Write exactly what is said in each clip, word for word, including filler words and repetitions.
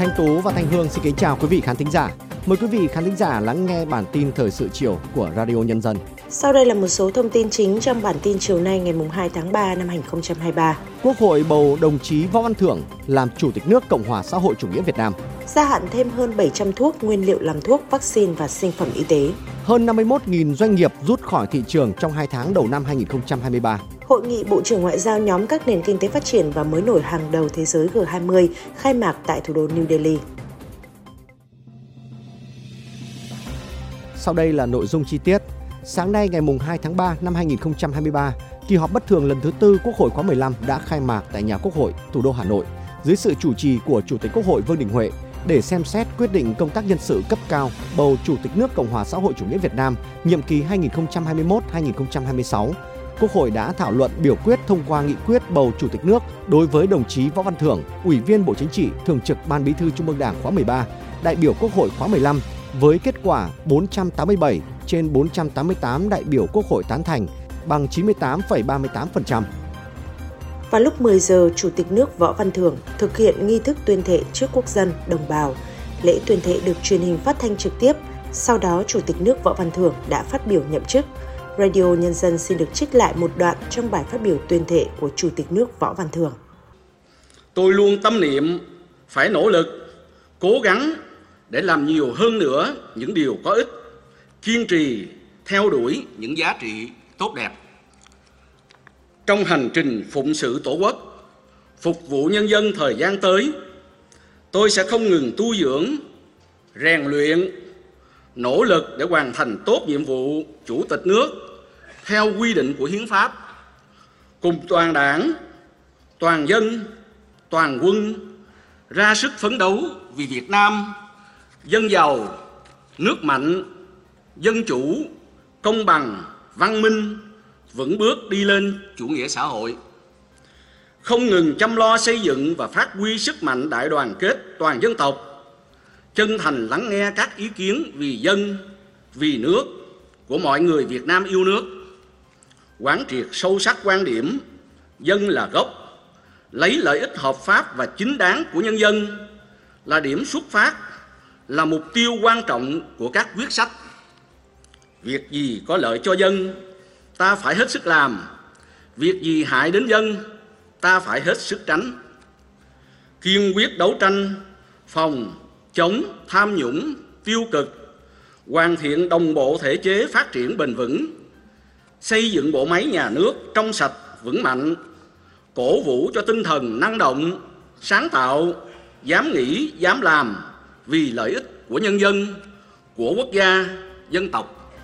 Thanh Tú và Thanh Hương xin kính chào quý vị khán thính giả. Mời quý vị khán thính giả lắng nghe bản tin thời sự chiều của Radio Nhân dân. Sau đây là một số thông tin chính trong bản tin chiều nay ngày hai tháng ba năm hai nghìn không trăm hai mươi ba. Quốc hội bầu đồng chí Võ Văn Thưởng làm Chủ tịch nước Cộng hòa xã hội chủ nghĩa Việt Nam. Gia hạn thêm hơn bảy trăm thuốc, nguyên liệu làm thuốc, vaccine và sinh phẩm y tế. Hơn năm mươi mốt nghìn doanh nghiệp rút khỏi thị trường trong hai tháng đầu năm hai nghìn không trăm hai mươi ba. Hội nghị Bộ trưởng Ngoại giao nhóm các nền kinh tế phát triển và mới nổi hàng đầu thế giới G hai mươi khai mạc tại thủ đô New Delhi. Sau đây là nội dung chi tiết. Sáng nay ngày hai tháng ba năm hai nghìn không trăm hai mươi ba, kỳ họp bất thường lần thứ tư Quốc hội khóa mười lăm đã khai mạc tại nhà Quốc hội, thủ đô Hà Nội, dưới sự chủ trì của Chủ tịch Quốc hội Vương Đình Huệ để xem xét quyết định công tác nhân sự cấp cao bầu Chủ tịch nước Cộng hòa xã hội chủ nghĩa Việt Nam nhiệm kỳ hai nghìn không trăm hai mươi mốt đến hai nghìn không trăm hai mươi sáu. Quốc hội đã thảo luận biểu quyết thông qua nghị quyết bầu Chủ tịch nước đối với đồng chí Võ Văn Thưởng, Ủy viên Bộ Chính trị, Thường trực Ban Bí thư Trung ương Đảng khóa mười ba, đại biểu Quốc hội khóa mười lăm, với kết quả bốn trăm tám mươi bảy trên bốn trăm tám mươi tám đại biểu Quốc hội tán thành, bằng chín mươi tám phẩy ba mươi tám phần trăm. Vào lúc mười giờ, Chủ tịch nước Võ Văn Thưởng thực hiện nghi thức tuyên thệ trước quốc dân, đồng bào. Lễ tuyên thệ được truyền hình phát thanh trực tiếp. Sau đó, Chủ tịch nước Võ Văn Thưởng đã phát biểu nhậm chức. Radio Nhân dân xin được trích lại một đoạn trong bài phát biểu tuyên thệ của Chủ tịch nước Võ Văn Thưởng. Tôi luôn tâm niệm phải nỗ lực, cố gắng để làm nhiều hơn nữa những điều có ích, kiên trì theo đuổi những giá trị tốt đẹp. Trong hành trình phụng sự Tổ quốc, phục vụ nhân dân thời gian tới, tôi sẽ không ngừng tu dưỡng, rèn luyện, nỗ lực để hoàn thành tốt nhiệm vụ Chủ tịch nước theo quy định của Hiến pháp, cùng toàn đảng, toàn dân, toàn quân ra sức phấn đấu vì Việt Nam dân giàu, nước mạnh, dân chủ, công bằng, văn minh, vững bước đi lên chủ nghĩa xã hội. Không ngừng chăm lo xây dựng và phát huy sức mạnh đại đoàn kết toàn dân tộc, chân thành lắng nghe các ý kiến vì dân, vì nước của mọi người Việt Nam yêu nước, quán triệt sâu sắc quan điểm dân là gốc, lấy lợi ích hợp pháp và chính đáng của nhân dân là điểm xuất phát, là mục tiêu quan trọng của các quyết sách. Việc gì có lợi cho dân, ta phải hết sức làm. Việc gì hại đến dân, ta phải hết sức tránh. Kiên quyết đấu tranh, phòng, chống tham nhũng, tiêu cực, hoàn thiện đồng bộ thể chế phát triển bền vững, xây dựng bộ máy nhà nước trong sạch, vững mạnh, cổ vũ cho tinh thần năng động, sáng tạo, dám nghĩ, dám làm vì lợi ích của nhân dân, của quốc gia, dân tộc.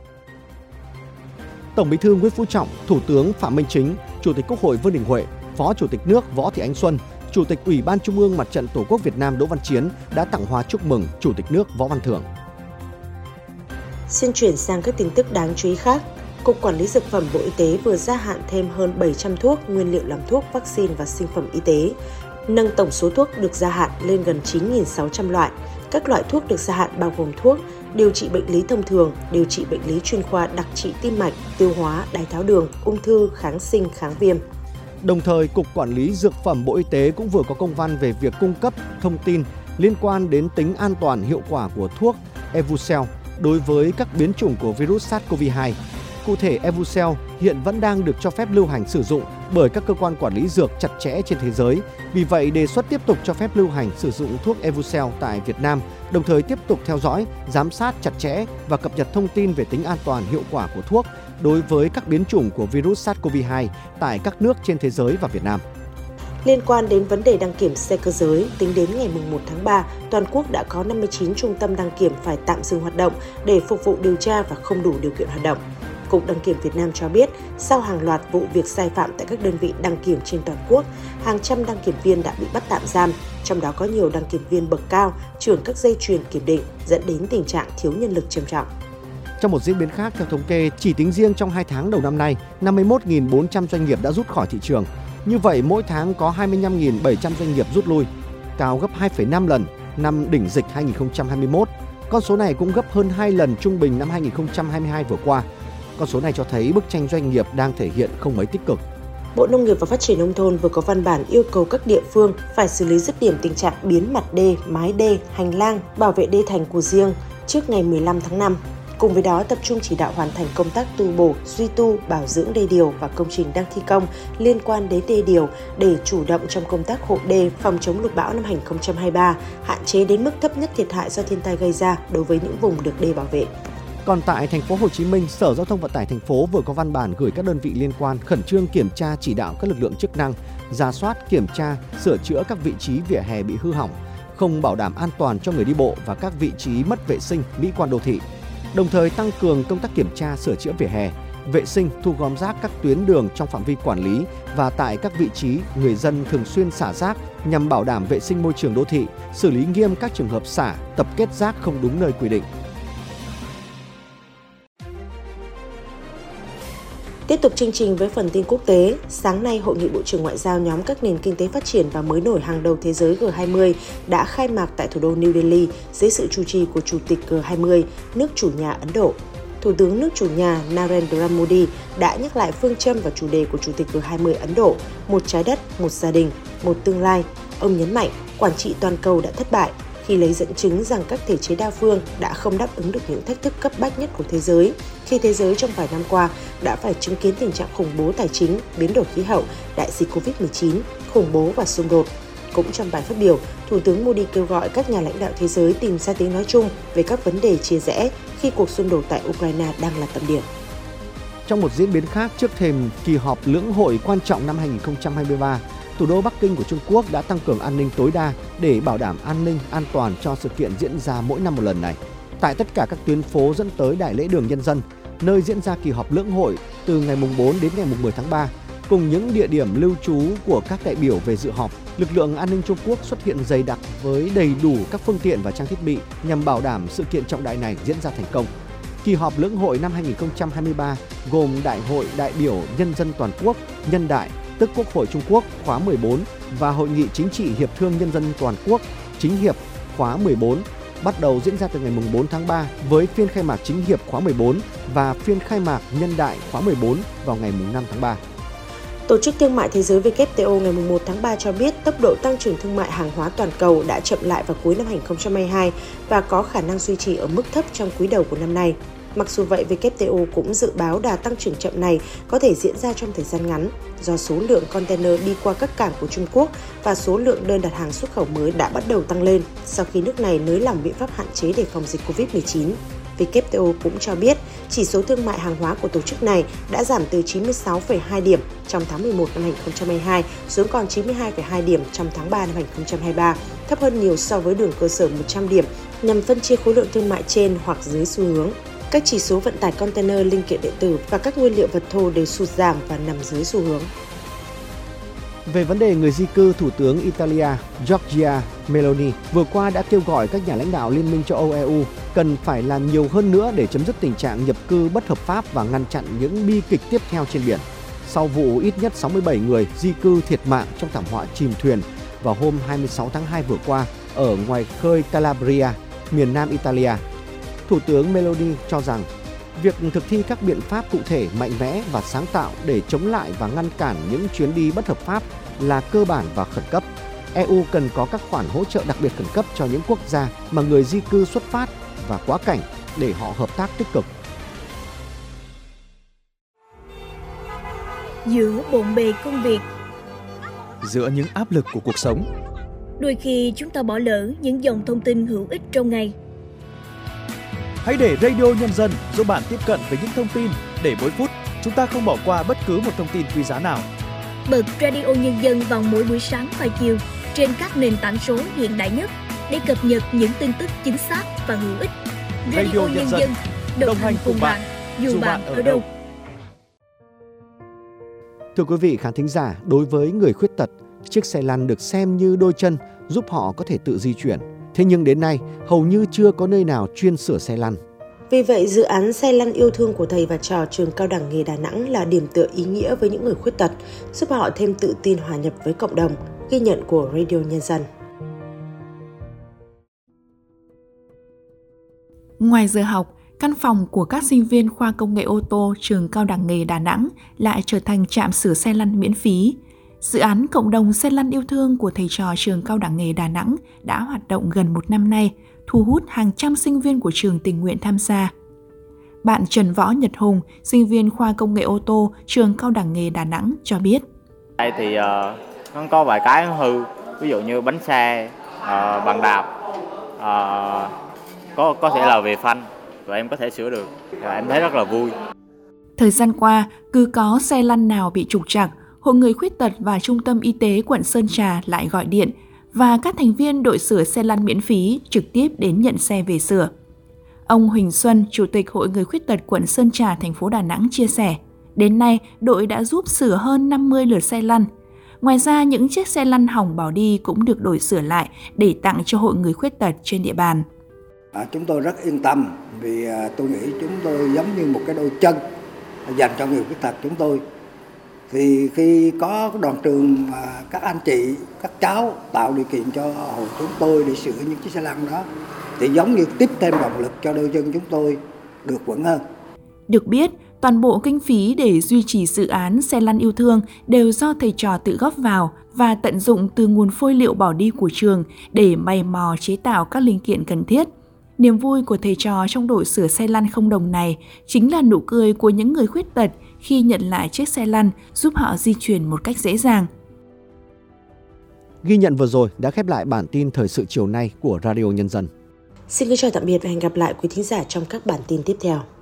Tổng Bí thư Nguyễn Phú Trọng, Thủ tướng Phạm Minh Chính, Chủ tịch Quốc hội Vương Đình Huệ, Phó Chủ tịch nước Võ Thị Ánh Xuân, Chủ tịch Ủy ban Trung ương Mặt trận Tổ quốc Việt Nam Đỗ Văn Chiến đã tặng hoa chúc mừng Chủ tịch nước Võ Văn Thưởng. Xin chuyển sang các tin tức đáng chú ý khác. Cục Quản lý Dược phẩm Bộ Y tế vừa gia hạn thêm hơn bảy trăm thuốc, nguyên liệu làm thuốc, vaccine và sinh phẩm y tế, nâng tổng số thuốc được gia hạn lên gần chín nghìn sáu trăm loại. Các loại thuốc được gia hạn bao gồm thuốc điều trị bệnh lý thông thường, điều trị bệnh lý chuyên khoa đặc trị tim mạch, tiêu hóa, đái tháo đường, ung thư, kháng sinh, kháng viêm. Đồng thời, Cục Quản lý Dược phẩm Bộ Y tế cũng vừa có công văn về việc cung cấp thông tin liên quan đến tính an toàn hiệu quả của thuốc Evucel đối với các biến chủng của virus SARS-xê o vê hai. Cụ thể, Evucel hiện vẫn đang được cho phép lưu hành sử dụng bởi các cơ quan quản lý dược chặt chẽ trên thế giới. Vì vậy, đề xuất tiếp tục cho phép lưu hành sử dụng thuốc Evucel tại Việt Nam, đồng thời tiếp tục theo dõi, giám sát chặt chẽ và cập nhật thông tin về tính an toàn hiệu quả của thuốc đối với các biến chủng của virus SARS-xê o vê hai tại các nước trên thế giới và Việt Nam. Liên quan đến vấn đề đăng kiểm xe cơ giới, tính đến ngày mùng một tháng ba, toàn quốc đã có năm mươi chín trung tâm đăng kiểm phải tạm dừng hoạt động để phục vụ điều tra và không đủ điều kiện hoạt động. Cục Đăng kiểm Việt Nam cho biết, sau hàng loạt vụ việc sai phạm tại các đơn vị đăng kiểm trên toàn quốc, hàng trăm đăng kiểm viên đã bị bắt tạm giam, trong đó có nhiều đăng kiểm viên bậc cao, trưởng các dây chuyền kiểm định, dẫn đến tình trạng thiếu nhân lực trầm trọng. Trong một diễn biến khác, theo thống kê, chỉ tính riêng trong hai tháng đầu năm nay, năm mươi mốt nghìn bốn trăm doanh nghiệp đã rút khỏi thị trường. Như vậy, mỗi tháng có hai mươi lăm nghìn bảy trăm doanh nghiệp rút lui, cao gấp hai phẩy năm lần năm đỉnh dịch hai nghìn không trăm hai mươi mốt. Con số này cũng gấp hơn hai lần trung bình năm hai nghìn không trăm hai mươi hai vừa qua. Con số này cho thấy bức tranh doanh nghiệp đang thể hiện không mấy tích cực. Bộ Nông nghiệp và Phát triển Nông thôn vừa có văn bản yêu cầu các địa phương phải xử lý dứt điểm tình trạng biến mặt đê, mái đê, hành lang, bảo vệ đê thành của riêng trước ngày mười lăm tháng năm. Cùng với đó, tập trung chỉ đạo hoàn thành công tác tu bổ, duy tu, bảo dưỡng đê điều và công trình đang thi công liên quan đến đê điều để chủ động trong công tác hộ đê, phòng chống lụt bão năm hai không hai ba, hạn chế đến mức thấp nhất thiệt hại do thiên tai gây ra đối với những vùng được đê bảo vệ. Còn tại thành phố Hồ Chí Minh, Sở Giao thông Vận tải thành phố vừa có văn bản gửi các đơn vị liên quan khẩn trương kiểm tra chỉ đạo các lực lượng chức năng, rà soát, kiểm tra, sửa chữa các vị trí vỉa hè bị hư hỏng, không bảo đảm an toàn cho người đi bộ và các vị trí mất vệ sinh, mỹ quan đô thị. Đồng thời tăng cường công tác kiểm tra, sửa chữa vỉa hè, vệ sinh, thu gom rác các tuyến đường trong phạm vi quản lý và tại các vị trí người dân thường xuyên xả rác nhằm bảo đảm vệ sinh môi trường đô thị, xử lý nghiêm các trường hợp xả, tập kết rác không đúng nơi quy định. Tiếp tục chương trình với phần tin quốc tế, sáng nay Hội nghị Bộ trưởng Ngoại giao nhóm các nền kinh tế phát triển và mới nổi hàng đầu thế giới G hai mươi đã khai mạc tại thủ đô New Delhi dưới sự chủ trì của Chủ tịch G hai mươi, nước chủ nhà Ấn Độ. Thủ tướng nước chủ nhà Narendra Modi đã nhắc lại phương châm và chủ đề của Chủ tịch G hai mươi Ấn Độ, một trái đất, một gia đình, một tương lai. Ông nhấn mạnh, quản trị toàn cầu đã thất bại khi lấy dẫn chứng rằng các thể chế đa phương đã không đáp ứng được những thách thức cấp bách nhất của thế giới, khi thế giới trong vài năm qua đã phải chứng kiến tình trạng khủng bố tài chính, biến đổi khí hậu, đại dịch covid mười chín, khủng bố và xung đột. Cũng trong bài phát biểu, Thủ tướng Modi kêu gọi các nhà lãnh đạo thế giới tìm ra tiếng nói chung về các vấn đề chia rẽ khi cuộc xung đột tại Ukraine đang là tâm điểm. Trong một diễn biến khác, trước thềm kỳ họp lưỡng hội quan trọng năm hai không hai ba, thủ đô Bắc Kinh của Trung Quốc đã tăng cường an ninh tối đa để bảo đảm an ninh, an toàn cho sự kiện diễn ra mỗi năm một lần này. Tại tất cả các tuyến phố dẫn tới Đại lễ Đường Nhân dân, nơi diễn ra kỳ họp lưỡng hội từ ngày bốn đến ngày mười tháng ba, cùng những địa điểm lưu trú của các đại biểu về dự họp, lực lượng an ninh Trung Quốc xuất hiện dày đặc với đầy đủ các phương tiện và trang thiết bị nhằm bảo đảm sự kiện trọng đại này diễn ra thành công. Kỳ họp lưỡng hội năm hai không hai ba gồm Đại hội đại biểu Nhân dân toàn quốc, Nhân đại, tức Quốc hội Trung Quốc khóa mười bốn và Hội nghị chính trị Hiệp thương Nhân dân toàn quốc, Chính hiệp khóa mười bốn, bắt đầu diễn ra từ ngày bốn tháng ba với phiên khai mạc Chính hiệp khóa mười bốn và phiên khai mạc Nhân đại khóa mười bốn vào ngày năm tháng ba. Tổ chức Thương mại Thế giới W T O ngày một tháng ba cho biết tốc độ tăng trưởng thương mại hàng hóa toàn cầu đã chậm lại vào cuối năm hai không hai hai và có khả năng duy trì ở mức thấp trong quý đầu của năm nay. Mặc dù vậy, W T O cũng dự báo đà tăng trưởng chậm này có thể diễn ra trong thời gian ngắn do số lượng container đi qua các cảng của Trung Quốc và số lượng đơn đặt hàng xuất khẩu mới đã bắt đầu tăng lên sau khi nước này nới lỏng biện pháp hạn chế để phòng dịch covid mười chín. W T O cũng cho biết chỉ số thương mại hàng hóa của tổ chức này đã giảm từ chín mươi sáu phẩy hai điểm trong tháng mười một năm hai không hai hai xuống còn chín mươi hai phẩy hai điểm trong tháng ba năm hai không hai ba, thấp hơn nhiều so với đường cơ sở một trăm điểm nhằm phân chia khối lượng thương mại trên hoặc dưới xu hướng. Các chỉ số vận tải container, linh kiện điện tử và các nguyên liệu vật thô đều sụt giảm và nằm dưới xu hướng. Về vấn đề người di cư, Thủ tướng Italia Giorgia Meloni vừa qua đã kêu gọi các nhà lãnh đạo Liên minh châu Âu E U cần phải làm nhiều hơn nữa để chấm dứt tình trạng nhập cư bất hợp pháp và ngăn chặn những bi kịch tiếp theo trên biển. Sau vụ ít nhất sáu mươi bảy người di cư thiệt mạng trong thảm họa chìm thuyền vào hôm hai mươi sáu tháng hai vừa qua ở ngoài khơi Calabria, miền nam Italia, Thủ tướng Meloni cho rằng việc thực thi các biện pháp cụ thể, mạnh mẽ và sáng tạo để chống lại và ngăn cản những chuyến đi bất hợp pháp là cơ bản và khẩn cấp. E U cần có các khoản hỗ trợ đặc biệt khẩn cấp cho những quốc gia mà người di cư xuất phát và quá cảnh để họ hợp tác tích cực. Giữa bộn bề công việc, giữa những áp lực của cuộc sống, đôi khi chúng ta bỏ lỡ những dòng thông tin hữu ích trong ngày. Hãy để Radio Nhân dân giúp bạn tiếp cận với những thông tin để mỗi phút chúng ta không bỏ qua bất cứ một thông tin quý giá nào. Bật Radio Nhân dân vào mỗi buổi sáng và chiều trên các nền tảng số hiện đại nhất để cập nhật những tin tức chính xác và hữu ích. Radio, Radio Nhân dân, đồng, đồng hành cùng bạn, dù, dù bạn ở đâu. Thưa quý vị khán thính giả, đối với người khuyết tật, chiếc xe lăn được xem như đôi chân giúp họ có thể tự di chuyển. Thế nhưng đến nay, hầu như chưa có nơi nào chuyên sửa xe lăn. Vì vậy, dự án xe lăn yêu thương của thầy và trò trường Cao đẳng nghề Đà Nẵng là điểm tựa ý nghĩa với những người khuyết tật, giúp họ thêm tự tin hòa nhập với cộng đồng. Ghi nhận của Radio Nhân dân. Ngoài giờ học, căn phòng của các sinh viên khoa công nghệ ô tô trường Cao đẳng nghề Đà Nẵng lại trở thành trạm sửa xe lăn miễn phí. Dự án cộng đồng xe lăn yêu thương của thầy trò trường Cao đẳng nghề Đà Nẵng đã hoạt động gần một năm nay, thu hút hàng trăm sinh viên của trường tình nguyện tham gia. Bạn Trần Võ Nhật Hùng, sinh viên khoa công nghệ ô tô trường Cao đẳng nghề Đà Nẵng cho biết. Đây thì uh, nó có vài cái hư, ví dụ như bánh xe, uh, bàn đạp, uh, có có thể là về phanh và em có thể sửa được. Và em thấy rất là vui. Thời gian qua, cứ có xe lăn nào bị trục trặc, Hội người khuyết tật và Trung tâm Y tế quận Sơn Trà lại gọi điện và các thành viên đội sửa xe lăn miễn phí trực tiếp đến nhận xe về sửa. Ông Huỳnh Xuân, Chủ tịch Hội người khuyết tật quận Sơn Trà, thành phố Đà Nẵng chia sẻ, đến nay đội đã giúp sửa hơn năm mươi lượt xe lăn. Ngoài ra, những chiếc xe lăn hỏng bỏ đi cũng được đổi sửa lại để tặng cho hội người khuyết tật trên địa bàn. À, chúng tôi rất yên tâm vì à, tôi nghĩ chúng tôi giống như một cái đôi chân dành cho người khuyết tật chúng tôi. Thì khi có đoàn trường à, các anh chị, các cháu tạo điều kiện cho hội chúng tôi để sửa những chiếc xe lăn đó, thì giống như tiếp thêm động lực cho đôi chân chúng tôi được vững hơn. Được biết, toàn bộ kinh phí để duy trì dự án xe lăn yêu thương đều do thầy trò tự góp vào và tận dụng từ nguồn phôi liệu bỏ đi của trường để mày mò chế tạo các linh kiện cần thiết. Niềm vui của thầy trò trong đội sửa xe lăn không đồng này chính là nụ cười của những người khuyết tật khi nhận lại chiếc xe lăn giúp họ di chuyển một cách dễ dàng. Ghi nhận vừa rồi đã khép lại bản tin thời sự chiều nay của Radio Nhân dân. Xin kính chào tạm biệt và hẹn gặp lại quý thính giả trong các bản tin tiếp theo.